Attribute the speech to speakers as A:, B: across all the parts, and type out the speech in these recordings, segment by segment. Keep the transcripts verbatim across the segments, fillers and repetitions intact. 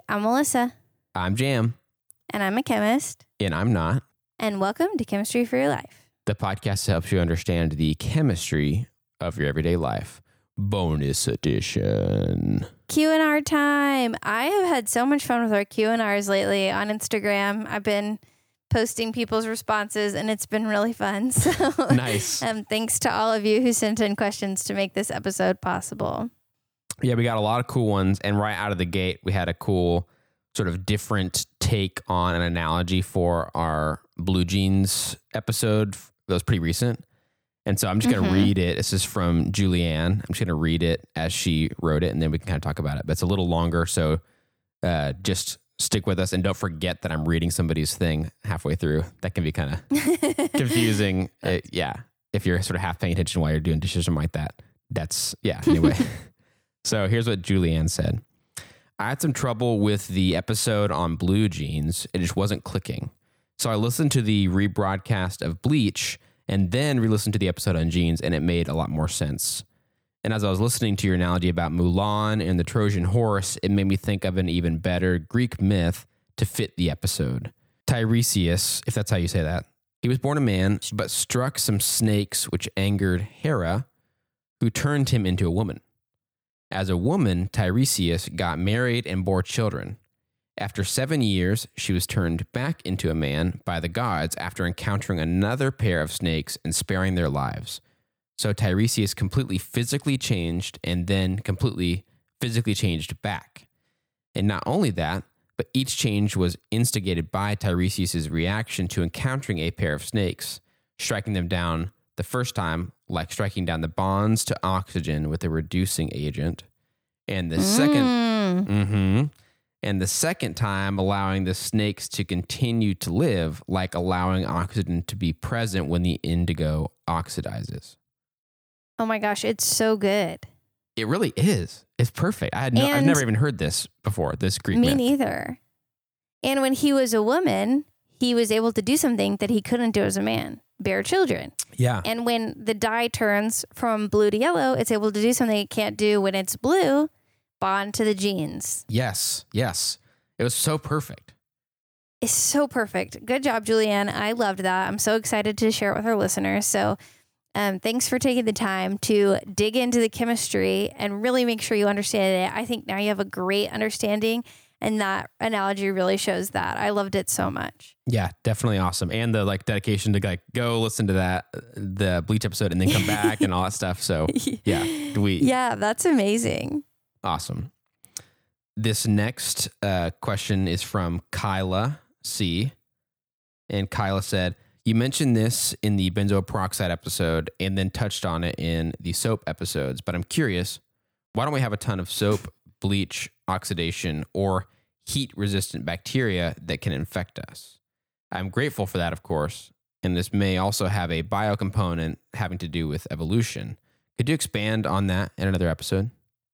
A: I'm Melissa.
B: I'm Jam.
A: And I'm a chemist.
B: And I'm not.
A: And welcome to Chemistry for Your Life.
B: The podcast helps you understand the chemistry of your everyday life. Bonus edition.
A: Q and R time. I have had so much fun with our Q and R's lately on Instagram. I've been posting people's responses, and it's been really fun. So
B: Nice.
A: um, thanks to all of you who sent in questions to make this episode possible.
B: Yeah, we got a lot of cool ones. And right out of the gate, we had a cool sort of different take on an analogy for our Blue Jeans episode that was pretty recent. And so I'm just going to
A: Mm-hmm.
B: read it. This is from Julianne. I'm just going to read it as she wrote it, and then we can kind of talk about it. But it's a little longer, so uh, just stick with us. And don't forget that I'm reading somebody's thing halfway through. That can be kind of confusing. Uh, yeah, if you're sort of half paying attention while you're doing dishes or something like that. That's, yeah, anyway. So here's what Julianne said. I had some trouble with the episode on Blue Jeans. It just wasn't clicking. So I listened to the rebroadcast of Bleach and then re-listened to the episode on jeans, and it made a lot more sense. And as I was listening to your analogy about Mulan and the Trojan horse, it made me think of an even better Greek myth to fit the episode. Tiresias, if that's how you say that, he was born a man, but struck some snakes which angered Hera, who turned him into a woman. As a woman, Tiresias got married and bore children. After seven years, she was turned back into a man by the gods after encountering another pair of snakes and sparing their lives. So Tiresias completely physically changed and then completely physically changed back. And not only that, but each change was instigated by Tiresias' reaction to encountering a pair of snakes, striking them down the first time, like striking down the bonds to oxygen with a reducing agent. And the second...
A: Mm.
B: Mm-hmm. And the second time, allowing the snakes to continue to live, like allowing oxygen to be present when the indigo oxidizes.
A: Oh my gosh, it's so good.
B: It really is. It's perfect. I had no, I've
A: And
B: never even heard this before, this Greek
A: Me
B: myth.
A: neither. And when he was a woman, he was able to do something that he couldn't do as a man, bear children.
B: Yeah.
A: And when the dye turns from blue to yellow, it's able to do something it can't do when it's blue, bond to the genes.
B: Yes. Yes. It was so perfect.
A: It's so perfect. Good job, Julianne. I loved that. I'm so excited to share it with our listeners. So um, thanks for taking the time to dig into the chemistry and really make sure you understand it. I think now you have a great understanding, and that analogy really shows that. I loved it so much.
B: Yeah, definitely awesome. And the like dedication to like go listen to that, the Bleach episode, and then come back and all that stuff. So yeah, we
A: Yeah, that's amazing.
B: Awesome. This next uh, question is from Kyla C. And Kyla said, you mentioned this in the benzoyl peroxide episode and then touched on it in the soap episodes, but I'm curious, why don't we have a ton of soap, bleach, oxidation, or heat-resistant bacteria that can infect us? I'm grateful for that, of course, and this may also have a bio component having to do with evolution. Could you expand on that in another episode?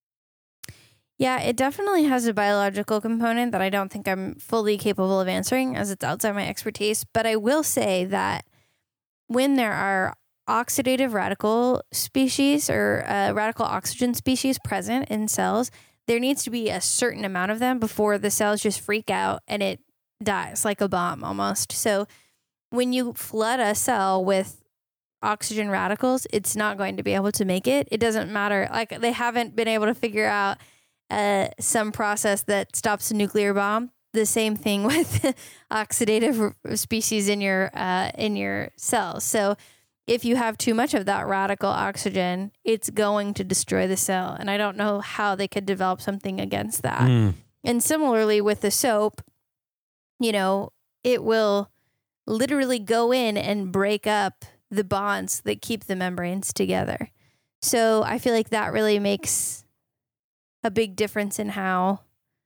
A: Yeah, it definitely has a biological component that I don't think I'm fully capable of answering, as it's outside my expertise. But I will say that when there are oxidative radical species or uh, radical oxygen species present in cells, there needs to be a certain amount of them before the cells just freak out and it dies like a bomb almost. So when you flood a cell with oxygen radicals, it's not going to be able to make it. It doesn't matter. Like, they haven't been able to figure out Uh, some process that stops a nuclear bomb. The same thing with oxidative species in your uh, in your cells. So if you have too much of that radical oxygen, it's going to destroy the cell. And I don't know how they could develop something against that.
B: Mm.
A: And similarly with the soap, you know, it will literally go in and break up the bonds that keep the membranes together. So I feel like that really makes a big difference in how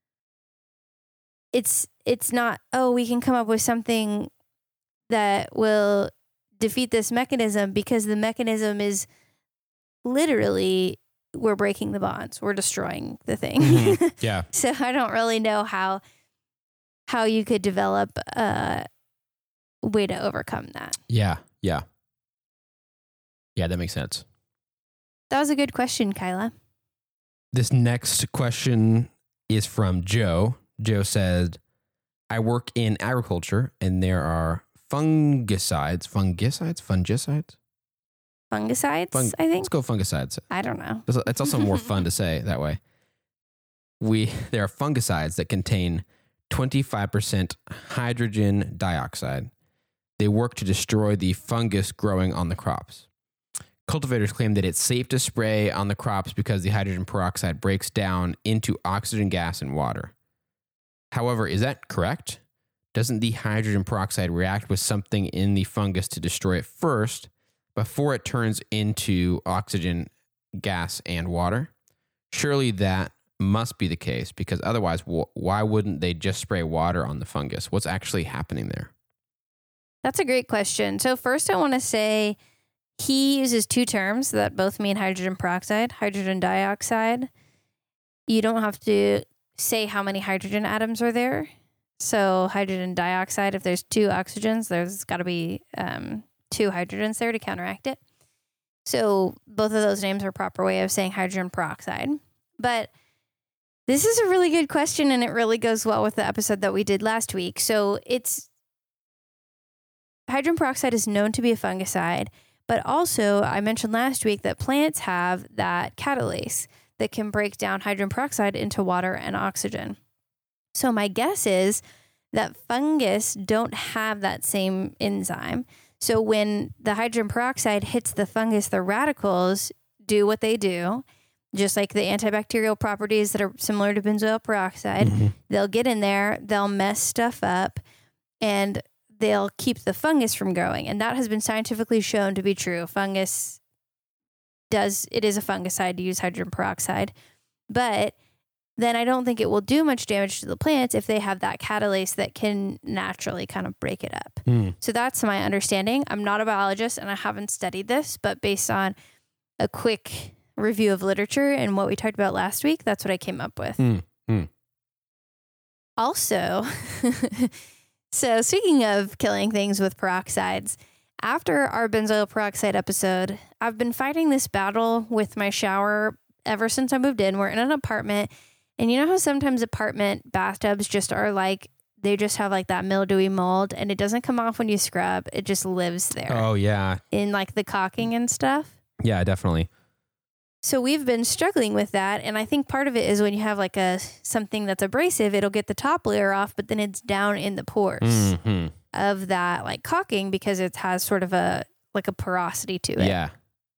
A: it's it's not, oh, we can come up with something that will defeat this mechanism, because the mechanism is literally, we're breaking the bonds, we're destroying the thing.
B: Mm-hmm. Yeah.
A: So I don't really know how how you could develop a way to overcome that.
B: Yeah. Yeah. Yeah, that makes sense.
A: That was a good question, Kyla.
B: This next question is from Joe, Joe said, I work in agriculture and there are fungicides, fungicides, fungicides,
A: Fungicides,
B: Fung-
A: I think.
B: Let's go fungicides.
A: I don't know.
B: It's it's also more fun to say that way. We there are fungicides that contain twenty-five percent hydrogen dioxide. They work to destroy the fungus growing on the crops. Cultivators claim that it's safe to spray on the crops because the hydrogen peroxide breaks down into oxygen gas and water. However, is that correct? Doesn't the hydrogen peroxide react with something in the fungus to destroy it first before it turns into oxygen, gas, and water? Surely that must be the case, because otherwise, wh- why wouldn't they just spray water on the fungus? What's actually happening there?
A: That's a great question. So first I want to say he uses two terms that both mean hydrogen peroxide, hydrogen dioxide. You don't have to say how many hydrogen atoms are there. So hydrogen dioxide, if there's two oxygens, there's got to be um, two hydrogens there to counteract it. So both of those names are a proper way of saying hydrogen peroxide. But this is a really good question, and it really goes well with the episode that we did last week. So it's hydrogen peroxide is known to be a fungicide, but also I mentioned last week that plants have that catalase that can break down hydrogen peroxide into water and oxygen. So my guess is that fungus don't have that same enzyme. So when the hydrogen peroxide hits the fungus, the radicals do what they do, just like the antibacterial properties that are similar to benzoyl peroxide. Mm-hmm. They'll get in there, they'll mess stuff up, and they'll keep the fungus from growing. And that has been scientifically shown to be true. Fungus does, it is a fungicide to use hydrogen peroxide. But then I don't think it will do much damage to the plants if they have that catalase that can naturally kind of break it up. Mm. So that's my understanding. I'm not a biologist and I haven't studied this, but based on a quick review of literature and what we talked about last week, that's what I came up with. Mm. Mm. Also, so speaking of killing things with peroxides, after our benzoyl peroxide episode, I've been fighting this battle with my shower ever since I moved in. We're in an apartment. And you know how sometimes apartment bathtubs just are like, they just have like that mildewy mold and it doesn't come off when you scrub. It just lives there.
B: Oh, yeah.
A: In like the caulking and stuff.
B: Yeah, definitely.
A: So we've been struggling with that. And I think part of it is when you have like a something that's abrasive, it'll get the top layer off, but then it's down in the pores mm-hmm. of that like caulking because it has sort of a like a porosity to it.
B: Yeah.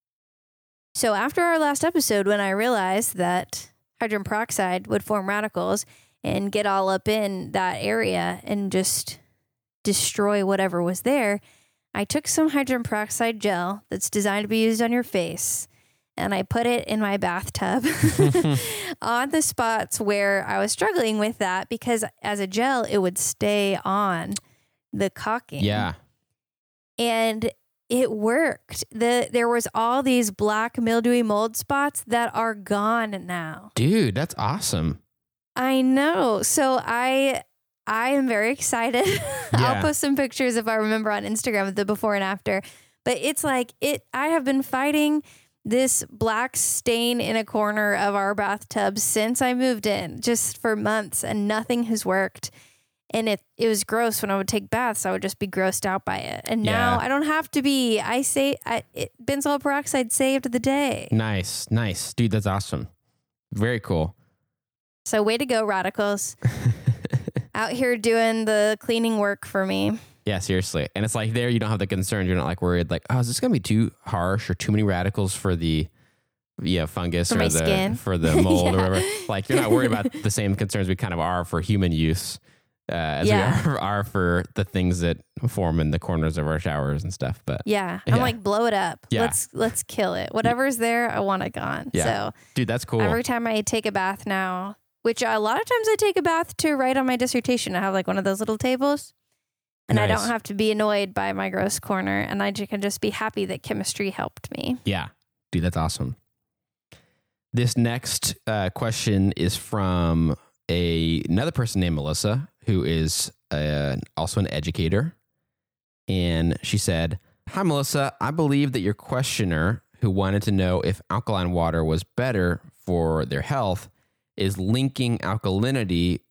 A: So after our last episode, when I realized that hydrogen peroxide would form radicals and get all up in that area and just destroy whatever was there, I took some hydrogen peroxide gel that's designed to be used on your face, and I put it in my bathtub on the spots where I was struggling with that because as a gel, it would stay on the caulking.
B: Yeah.
A: And it worked. The there was all these black mildewy mold spots that are gone now.
B: Dude, that's awesome.
A: I know. So I I am very excited. Yeah. I'll post some pictures if I remember on Instagram of the before and after. But it's like it I have been fighting this black stain in a corner of our bathtub since I moved in, just for months, and nothing has worked. And it, it was gross when I would take baths. I would just be grossed out by it. And now yeah. I don't have to be. I say I, it, benzoyl peroxide saved the day.
B: Nice. Nice. Dude, that's awesome. Very cool.
A: So way to go, radicals. Out here doing the cleaning work for me.
B: Yeah, seriously. And it's like there you don't have the concern. You're not like worried like, oh, is this going to be too harsh or too many radicals for the yeah, fungus
A: for
B: or
A: my
B: the
A: skin.
B: for the mold yeah. or whatever. Like you're not worried about the same concerns we kind of are for human use. Uh, as yeah. we are, are for the things that form in the corners of our showers and stuff. But
A: yeah, I'm yeah. like, blow it up.
B: Yeah.
A: Let's let's kill it. Whatever's there, I want it gone.
B: Yeah.
A: So,
B: dude, that's cool.
A: Every time I take a bath now, which a lot of times I take a bath to write on my dissertation. I have like one of those little tables, and nice. I don't have to be annoyed by my gross corner, and I can just be happy that chemistry helped me.
B: Yeah, dude, that's awesome. This next uh, question is from a another person named Melissa, who is uh, also an educator. And she said, hi, Melissa. I believe that your questioner who wanted to know if alkaline water was better for their health is linking alkalinity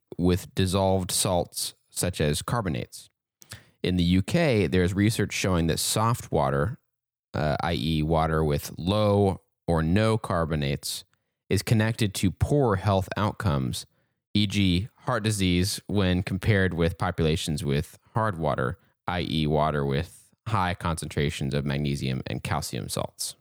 B: with dissolved salts such as carbonates. In the U K, there's research showing that soft water, uh, that is water with low or no carbonates, is connected to poor health outcomes, for example heart disease, when compared with populations with hard water, that is water with high concentrations of magnesium and calcium salts.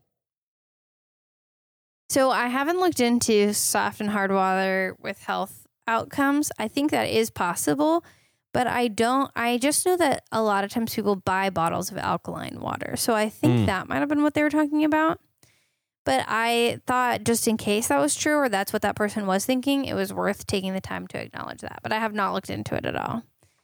A: So I haven't looked into soft and hard water with health outcomes. I think that is possible, but I don't, I just know that a lot of times people buy bottles of alkaline water. So I think
B: Mm.
A: that might have been what they were talking about. But I thought just in case that was true or that's what that person was thinking, it was worth taking the time to acknowledge that. But I have not looked into it at all.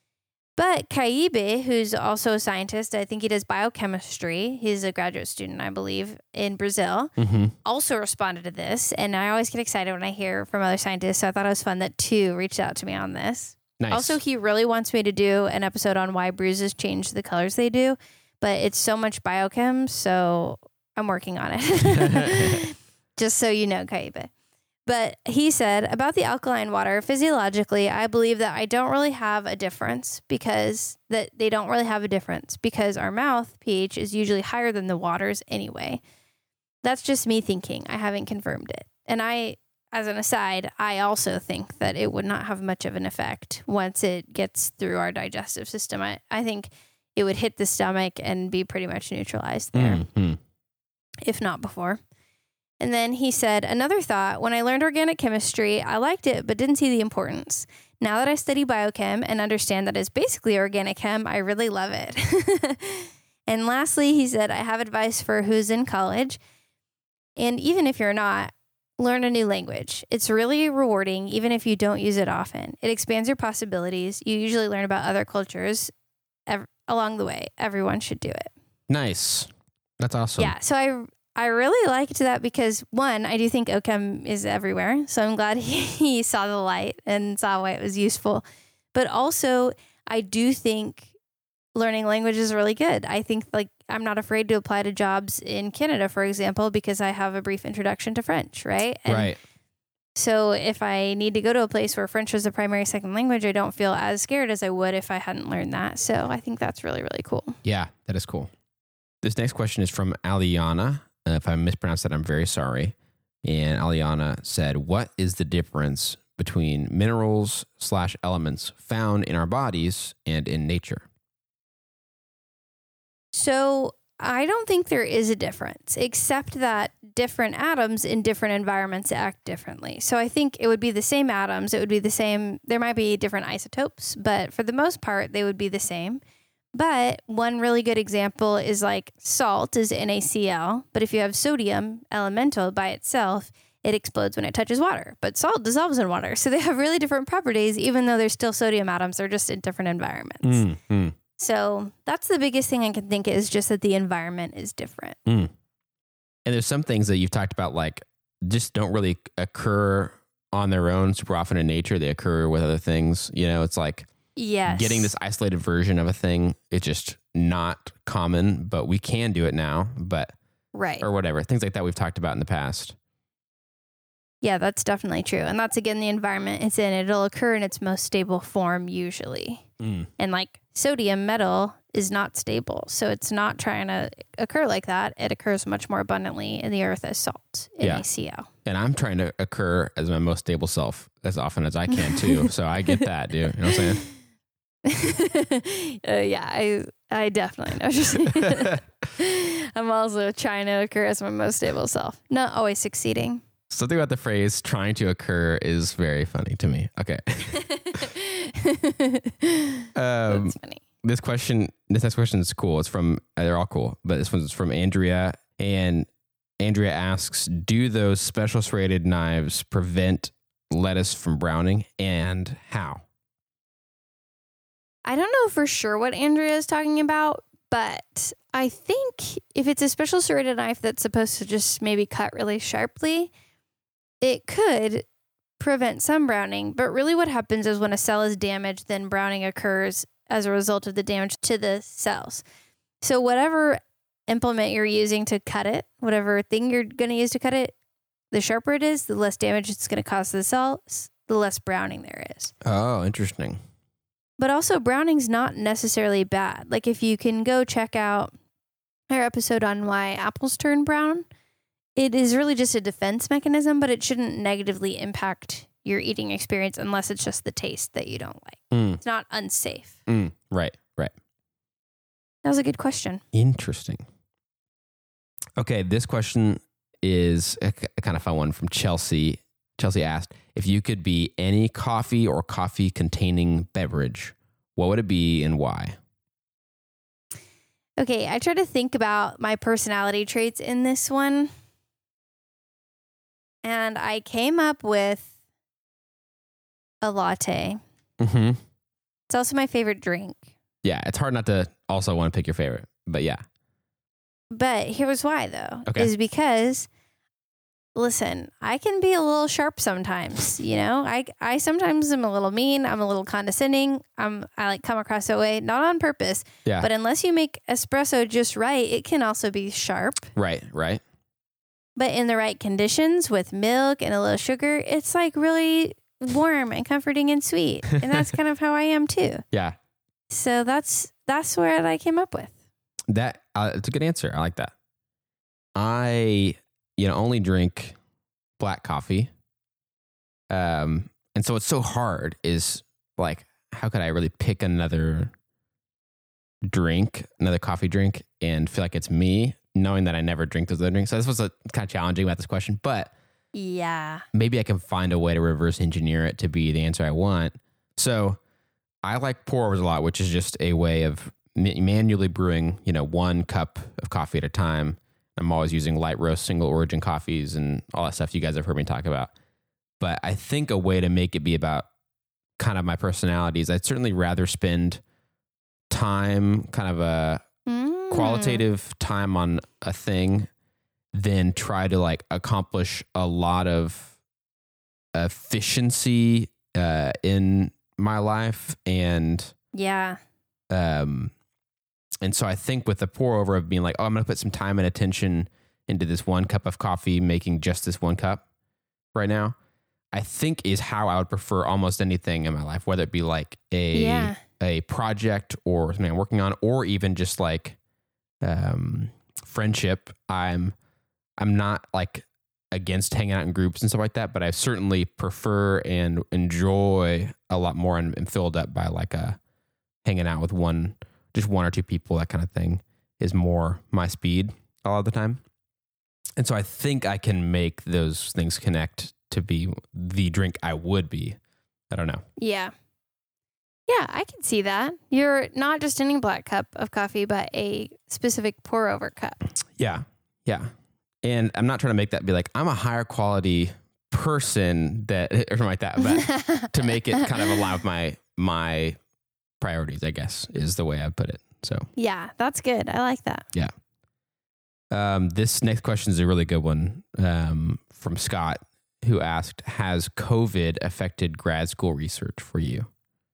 A: But Caibe, who's also a scientist, I think he does biochemistry. He's a graduate student, I believe, in Brazil,
B: Mm-hmm.
A: also responded to this. And I always get excited when I hear from other scientists. So I thought it was fun that two reached out to me on this.
B: Nice.
A: Also, he really wants me to do an episode on why bruises change the colors they do. But it's so much biochem, so I'm working on it. Just so you know, Caibe. But he said, about the alkaline water, physiologically, I believe that I don't really have a difference because that they don't really have a difference because our mouth pH is usually higher than the water's anyway. That's just me thinking. I haven't confirmed it. And I, as an aside, I also think that it would not have much of an effect once it gets through our digestive system. I, I think it would hit the stomach and be pretty much neutralized there,
B: Mm-hmm.
A: if not before. And then he said, another thought, when I learned organic chemistry, I liked it, but didn't see the importance. Now that I study biochem and understand that it's basically organic chem, I really love it. And lastly, he said, I have advice for who's in college. And even if you're not, learn a new language. It's really rewarding, even if you don't use it often. It expands your possibilities. You usually learn about other cultures ev- along the way. Everyone should do it.
B: Nice. That's awesome.
A: Yeah. So I I really liked that because, one, I do think OChem is everywhere. So I'm glad he, he saw the light and saw why it was useful. But also, I do think learning language is really good. I think, like, I'm not afraid to apply to jobs in Canada, for example, because I have a brief introduction to French, right? And
B: right.
A: so if I need to go to a place where French is a primary second language, I don't feel as scared as I would if I hadn't learned that. So I think that's really, really cool.
B: Yeah, that is cool. This next question is from Aliana. Uh, if I mispronounced that, I'm very sorry. And Aliana said, what is the difference between minerals slash elements found in our bodies and in nature?
A: So I don't think there is a difference, except that different atoms in different environments act differently. So I think it would be the same atoms. It would be the same. There might be different isotopes, but for the most part, they would be the same. But one really good example is like salt is NaCl, but if you have sodium elemental by itself, it explodes when it touches water. But salt dissolves in water. So they have really different properties, even though they're still sodium atoms. They're just in different environments.
B: Mm-hmm.
A: So that's the biggest thing I can think is just that the environment is different.
B: Mm. And there's some things that you've talked about, like, just don't really occur on their own super often in nature. They occur with other things. You know, it's like,
A: Yes.
B: getting this isolated version of a thing, it's just not common, but we can do it now, but
A: Right.
B: or whatever. Things like that we've talked about in the past.
A: Yeah, that's definitely true. And that's, again, the environment it's in. It'll occur in its most stable form usually.
B: Mm.
A: And like sodium metal is not stable. So it's not trying to occur like that. It occurs much more abundantly in the earth as salt,
B: Yeah.
A: NaCl.
B: And I'm trying to occur as my most stable self as often as I can too. So I get that, dude. You know what I'm saying?
A: uh, yeah, I I definitely know what you're saying. I'm also trying to occur as my most stable self. Not always succeeding.
B: Something about the phrase trying to occur is very funny to me. Okay. um,
A: That's funny.
B: this question, this next question is cool. It's from, they're all cool, but this one's from Andrea. And Andrea asks, do those special serrated knives prevent lettuce from browning, and how?
A: I don't know for sure what Andrea is talking about, but I think if it's a special serrated knife that's supposed to just maybe cut really sharply, it could prevent some browning. But really what happens is when a cell is damaged, then browning occurs as a result of the damage to the cells. So whatever implement you're using to cut it, whatever thing you're going to use to cut it, the sharper it is, the less damage it's going to cause to the cells. the less browning there is.
B: Oh, interesting.
A: But also, browning's not necessarily bad. Like, if you can go check out our episode on why apples turn brown, it is really just a defense mechanism, but it shouldn't negatively impact your eating experience unless it's just the taste that you don't like.
B: Mm.
A: It's not unsafe.
B: Mm. Right, right.
A: That was a good question.
B: Interesting. Okay, this question is a, a kind of fun one from Chelsea. Chelsea asked, if you could be any coffee or coffee-containing beverage, what would it be and why?
A: Okay, I try to think about my personality traits in this one. And I came up with a latte.
B: Mm-hmm.
A: It's also my favorite drink.
B: Yeah, it's hard not to also want to pick your favorite, but yeah.
A: But here's why, though,
B: Okay.
A: is because, listen, I can be a little sharp sometimes. You know, I I sometimes am a little mean. I'm a little condescending. I'm I like come across that way, not on purpose.
B: Yeah.
A: But unless you make espresso just right, it can also be sharp.
B: Right, right.
A: But in the right conditions with milk and a little sugar, it's like really warm and comforting and sweet. And that's kind of how I am too.
B: Yeah.
A: So that's that's what I came up with.
B: That uh, it's a good answer. I like that. I, you know, only drink black coffee. Um, and so what's so hard is like, how could I really pick another drink, another coffee drink, and feel like it's me, knowing that I never drink those other drinks? So this was a, kind of challenging about this question, but
A: Yeah.
B: maybe I can find a way to reverse engineer it to be the answer I want. So I like pour overs a lot, which is just a way of manually brewing, you know, one cup of coffee at a time. I'm always using light roast single origin coffees and all that stuff you guys have heard me talk about. But I think a way to make it be about kind of my personality is I'd certainly rather spend time, kind of a
A: Mm.
B: qualitative time on a thing than try to like accomplish a lot of efficiency uh, in my life. And
A: Yeah.
B: um, and so I think with the pour over of being like, oh, I'm going to put some time and attention into this one cup of coffee, making just this one cup right now, I think is how I would prefer almost anything in my life, whether it be like a,
A: Yeah.
B: a project or something I'm working on, or even just like um, friendship. I'm, I'm not like against hanging out in groups and stuff like that, but I certainly prefer and enjoy a lot more and, and filled up by like a hanging out with one, just one or two people, that kind of thing is more my speed a lot of the time. And so I think I can make those things connect to be the drink I would be. I don't know.
A: Yeah. Yeah, I can see that. You're not just any black cup of coffee, but a specific pour over cup.
B: Yeah. Yeah. And I'm not trying to make that be like, I'm a higher quality person that, or something like that, but to make it kind of align with my, my priorities, I guess, is the way I put it. So
A: Yeah, that's good. I like that.
B: yeah. Um, this next question is a really good one um, from Scott, who asked, has COVID affected grad school research for you?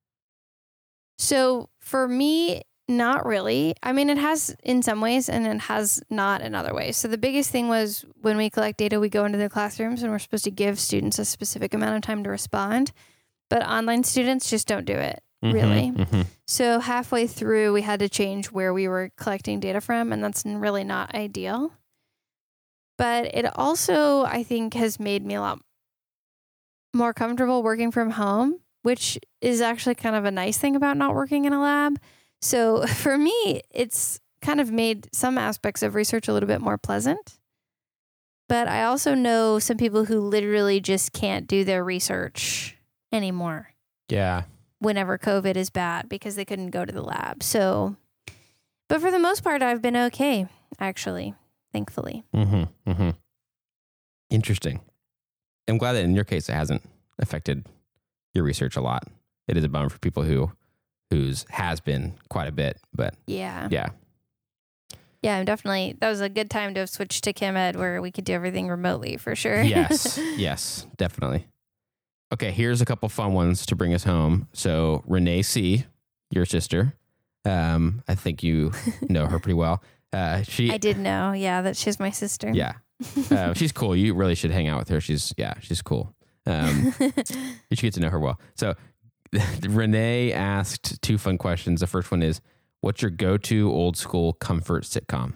A: So for me, not really. I mean, it has in some ways and it has not in other ways. So the biggest thing was when we collect data, we go into the classrooms and we're supposed to give students a specific amount of time to respond. But online students just don't do it, really.
B: Mm-hmm, mm-hmm.
A: So halfway through, we had to change where we were collecting data from, and that's really not ideal. But it also, I think, has made me a lot more comfortable working from home, which is actually kind of a nice thing about not working in a lab. So for me, it's kind of made some aspects of research a little bit more pleasant. But I also know some people who literally just can't do their research anymore
B: Yeah.
A: whenever COVID is bad because they couldn't go to the lab. So, but for the most part, I've been okay, actually, thankfully.
B: Mm-hmm, mm-hmm. Interesting. I'm glad that in your case, it hasn't affected your research a lot. It is a bummer for people who, whose has been quite a bit, but
A: Yeah.
B: yeah.
A: Yeah, I'm definitely, that was a good time to have switched to ChemEd where we could do everything remotely for sure.
B: Yes. Yes, definitely. Okay, here's a couple fun ones to bring us home. So Renee C., your sister, um, I think you know her pretty well. Uh, she,
A: I did know, yeah, that she's my sister.
B: yeah, uh, she's cool. You really should hang out with her. She's, yeah, she's cool. Um, you should get to know her well. So Renee asked two fun questions. The first one is, what's your go-to old school comfort sitcom?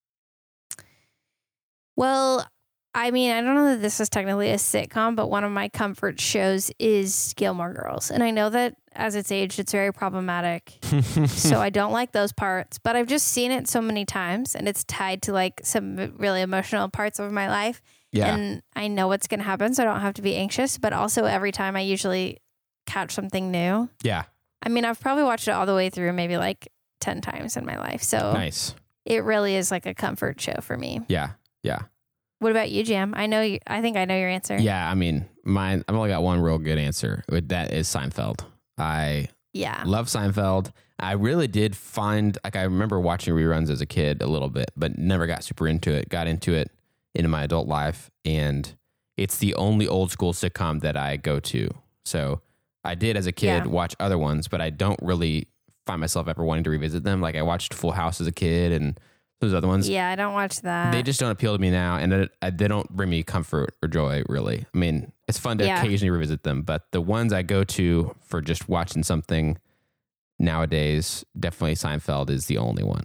A: Well, I mean, I don't know that this is technically a sitcom, but one of my comfort shows is Gilmore Girls. And I know that as it's aged, it's very problematic. So I don't like those parts, but I've just seen it so many times and it's tied to like some really emotional parts of my life.
B: Yeah.
A: And I know what's going to happen, so I don't have to be anxious. But also every time I usually catch something new.
B: Yeah.
A: I mean, I've probably watched it all the way through maybe like ten times in my life. So
B: Nice.
A: it really is like a comfort show for me.
B: Yeah. Yeah.
A: What about you, Jam? I know you, I think I know your answer.
B: Yeah. I mean, mine, I've only got one real good answer. That is Seinfeld. I
A: Yeah.
B: love Seinfeld. I really did find, like, I remember watching reruns as a kid a little bit, but never got super into it. Got into it into my adult life. And it's the only old school sitcom that I go to. So I did as a kid
A: Yeah.
B: watch other ones, but I don't really find myself ever wanting to revisit them. Like I watched Full House as a kid and those other ones.
A: Yeah, I don't watch that.
B: They just don't appeal to me now, and it, I, they don't bring me comfort or joy, really. I mean, it's fun to
A: Yeah.
B: occasionally revisit them, but the ones I go to for just watching something nowadays, definitely Seinfeld is the only one.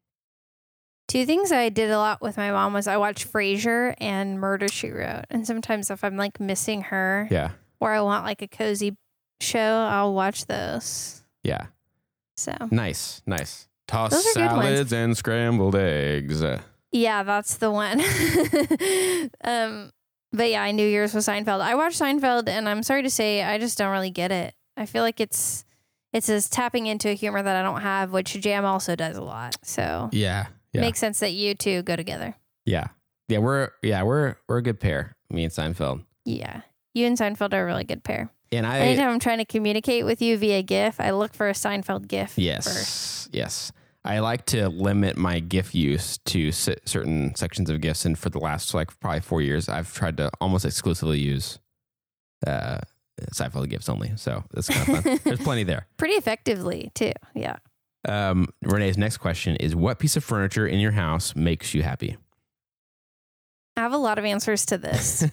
A: Two things I did a lot with my mom was I watched Frasier and Murder, She Wrote. And sometimes if I'm like missing her
B: Yeah,
A: or I want like a cozy show, I'll watch those.
B: yeah.
A: So
B: Nice, nice. Toss
A: Those are good ones.
B: salads and scrambled eggs. Uh,
A: yeah, that's the one. um, but yeah, I knew yours was Seinfeld. I watched Seinfeld and I'm sorry to say I just don't really get it. I feel like it's it's just tapping into a humor that I don't have, which Jam also does a lot. So
B: yeah, yeah,
A: makes sense that you two go together.
B: yeah, yeah. We're yeah we're we're a good pair. Me and Seinfeld.
A: Yeah. You and Seinfeld are a really good pair.
B: And I
A: Anytime I'm trying to communicate with you via GIF, I look for a Seinfeld GIF
B: yes,
A: first.
B: yes. I like to limit my GIF use to c- certain sections of GIFs, and for the last like probably four years, I've tried to almost exclusively use uh, Seinfeld GIFs only. So that's kind of fun. There's plenty there.
A: Pretty effectively, too. Yeah.
B: Um, Renee's next question is: what piece of furniture in your house makes you happy?
A: I have a lot of answers to this.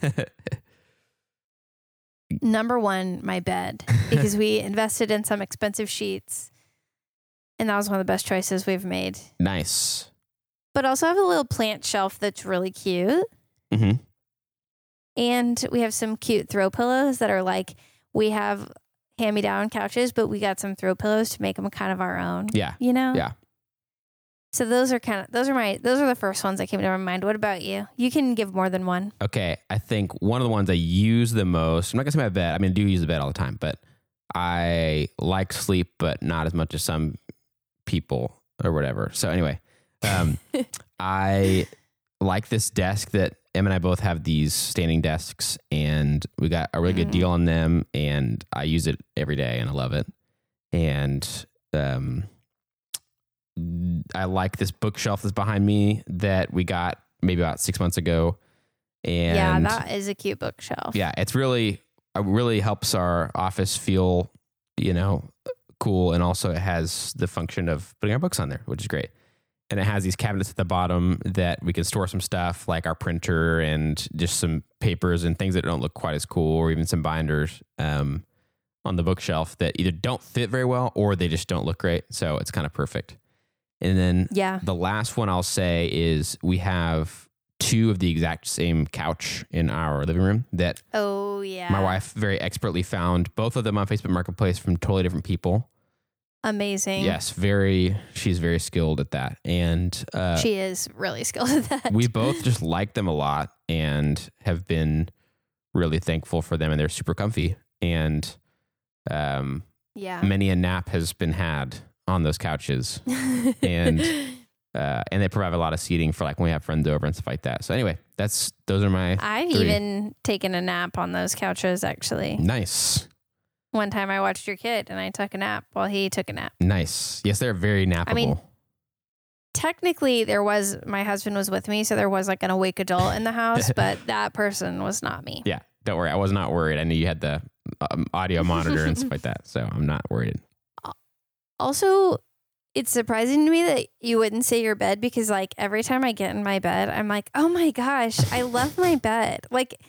A: Number one, my bed, because we invested in some expensive sheets. And that was one of the best choices we've made.
B: Nice.
A: But also I have a little plant shelf that's really cute.
B: Mm-hmm.
A: And we have some cute throw pillows that are like, we have hand-me-down couches, but we got some throw pillows to make them kind of our own.
B: Yeah.
A: You know?
B: Yeah.
A: So those are kind of, those are my, those are the first ones that came to my mind. What about you? You can give more than one.
B: Okay. I think one of the ones I use the most, I'm not going to say my bed. I mean, I do use the bed all the time, but I like sleep, but not as much as some people or whatever. So anyway, um, I like this desk that Em and I both have these standing desks, and we got a really good
A: Mm.
B: deal on them, and I use it every day and I love it. And um, I like this bookshelf that's behind me that we got maybe about six months ago. And
A: Yeah, that is a cute bookshelf.
B: yeah, it's really, it really helps our office feel, you know, cool. And also it has the function of putting our books on there, which is great. And it has these cabinets at the bottom that we can store some stuff like our printer and just some papers and things that don't look quite as cool, or even some binders um, on the bookshelf that either don't fit very well or they just don't look great. So it's kind of perfect. And then
A: Yeah.
B: the last one I'll say is we have two of the exact same couch in our living room that
A: Oh, yeah.
B: my wife very expertly found, both of them on Facebook Marketplace from totally different people.
A: Amazing.
B: Yes, very. She's very skilled at that. And uh,
A: She is really skilled at that.
B: we both just like them a lot and have been really thankful for them, and they're super comfy. And um,
A: yeah.
B: many a nap has been had on those couches. and uh, and they provide a lot of seating for like when we have friends over and stuff like that. So anyway, that's those are my
A: I've
B: three.
A: even taken a nap on those couches, actually.
B: Nice.
A: One time I watched your kid and I took a nap while he took a nap.
B: Nice. Yes, they're very nappable.
A: I mean, technically, there was, my husband was with me, so there was like an awake adult in the house, but that person was not me.
B: Yeah, don't worry. I was not worried. I knew you had the um, audio monitor and stuff like that, so I'm not worried.
A: Also, it's surprising to me that you wouldn't say your bed, because like every time I get in my bed, I'm like, oh my gosh, I love my bed. Like,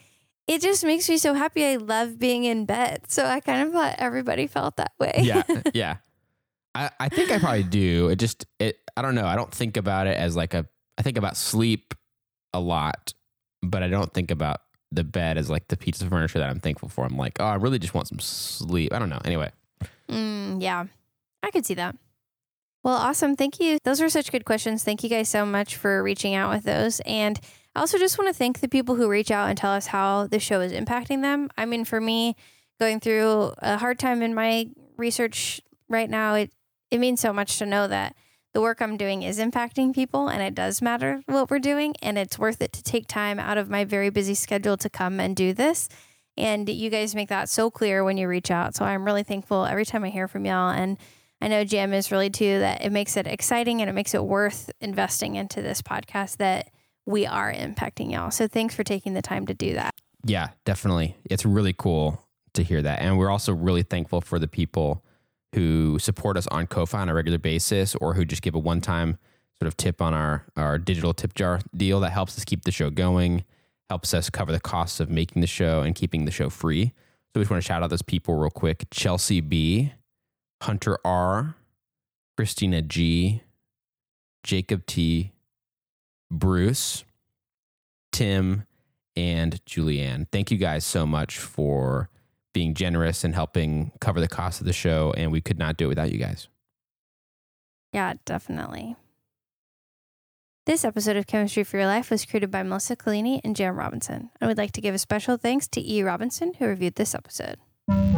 A: it just makes me so happy. I love being in bed. So I kind of thought everybody felt that way.
B: Yeah. Yeah. I, I think I probably do. It just, it, I don't know. I don't think about it as like a, I think about sleep a lot, but I don't think about the bed as like the piece of furniture that I'm thankful for. I'm like, oh, I really just want some sleep. I don't know. Anyway.
A: Mm, yeah, I could see that. Well, awesome. Thank you. Those were such good questions. Thank you guys so much for reaching out with those. And I also just want to thank the people who reach out and tell us how the show is impacting them. I mean, for me, going through a hard time in my research right now, it, it means so much to know that the work I'm doing is impacting people, and it does matter what we're doing, and it's worth it to take time out of my very busy schedule to come and do this. And you guys make that so clear when you reach out. So I'm really thankful every time I hear from y'all. And I know Jim is really too, that it makes it exciting and it makes it worth investing into this podcast that we are impacting y'all. So thanks for taking the time to do that.
B: Yeah, definitely. It's really cool to hear that. And we're also really thankful for the people who support us on Ko-Fi on a regular basis, or who just give a one-time sort of tip on our, our digital tip jar deal that helps us keep the show going, helps us cover the costs of making the show and keeping the show free. So we just want to shout out those people real quick. Chelsea B, Hunter R, Christina G, Jacob T, Bruce, Tim, and Julianne. Thank you guys so much for being generous and helping cover the cost of the show. And we could not do it without you guys.
A: Yeah, definitely. This episode of Chemistry for Your Life was created by Melissa Collini and Jan Robinson. I would like to give a special thanks to E. Robinson, who reviewed this episode.